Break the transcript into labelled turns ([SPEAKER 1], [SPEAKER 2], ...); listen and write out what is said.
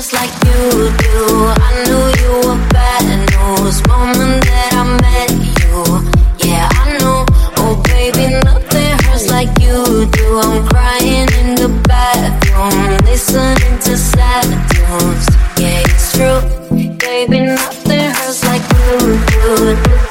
[SPEAKER 1] hurts like you do. I knew you were bad news moment that I met you. Yeah, I know. Oh baby, nothing hurts like you do. I'm crying in the bathroom, listening to sad tunes. Yeah, it's true. Baby, nothing hurts like you do.